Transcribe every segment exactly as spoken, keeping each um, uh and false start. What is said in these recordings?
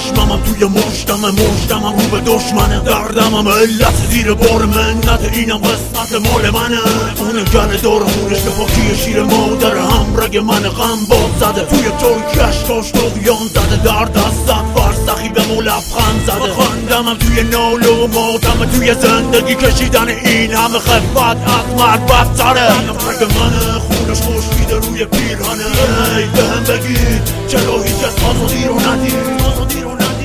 چشممم توی مشتمه مشتمم رو به دشمنه دردمم علت زیر بار منت اینم قسمت مال منه اون گل دار خونش که پاکی شیر مادر هم رگ من غم باد زده توی ترکش تاش دویان زده درد از صد فرسخی به ملبخند زده خندمم توی نال و ماتم توی زندگی کشیدن این همه خفت از مرد بدتره اینم رگ منه خونش خشکیده روی پیرانه ای بهم بگید چرا هیچ کس آزادی رو ندید آزادی رو ندید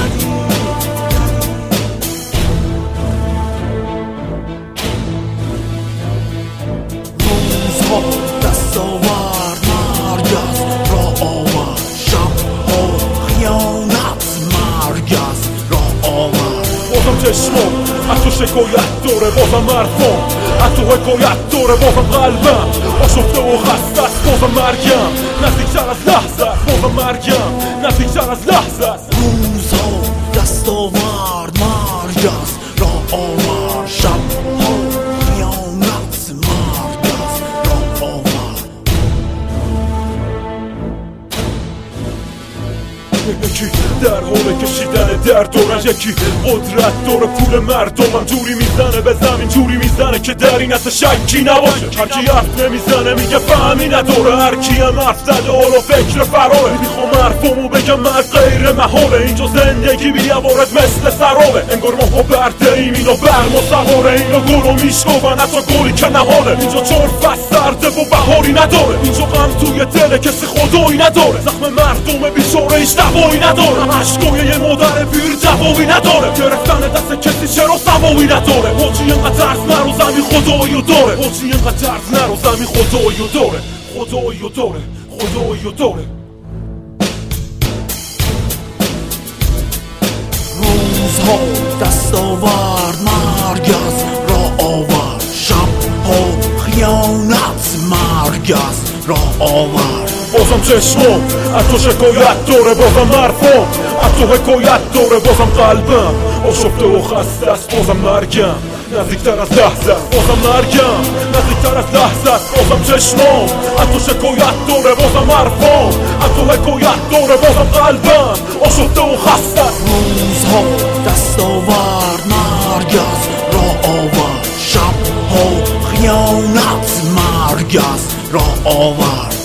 روزها دست آورد مرگ است راه آورد شبها خیانت مرگ است راه آورد بازم چشمم از تو شکایت داره بازم حرفم از تو حکایت داره بازم قلبم آشفته و خسته است بازم مرگم نزدیکتر از لحظه است بازم مرگم نزدیکتر از لحظه است روزها دست آورد مرگ است راه آورد شبها خیانت مرگ است راه آورد یکی در حال کشیدن درد دارن یکی قدرت داره پول مردمم جوری میزنه به زمین جوری میزنه که در این اصلا شکی نباشه هرکی حرف نمیزنه میگه فهمی نداره هرکی هم حرف زده حالا فکر فراره میخوام حرفمو بگم من غیر محاله اینجا زندگی بیوارد مثل سرابه انگار ما پا برده ایم اینو برما سواره اینو گلو میشکوون حتی گلی که نهاله اینجا چون فصل سرده و بهاری نداره اینجا غم توی دل کسی خدایی نداره زخم مردم بیچاره هیچ دوایی نداره عشقای یه مادر پیر جوابی نداره گرفتن دست کسی چرا سوایی نداره حاجی اینقدر ترس نرو زمین خداییو داره حاجی اینقدر ترس نرو زمین خداییو داره خداییو داره خداییو داره روزها دست آورد مرگ است راه آورد شبها خیانت مرگ است راه آورد بازم چشمم از تو شکایت داره بازم حرفم از تو حکایت داره بازم قلبم آشفته و خسته است بازم مرگم نزدیکتر از لحظه است بازم مرگم نزدیکتر از لحظه است بازم چشمم از تو شکایت داره بازم حرفم از تو حکایت داره بازم قلبم آشفته و خسته است روزها دست آورد مرگ است راه آورد شبها خیانت مرگ است راه آورد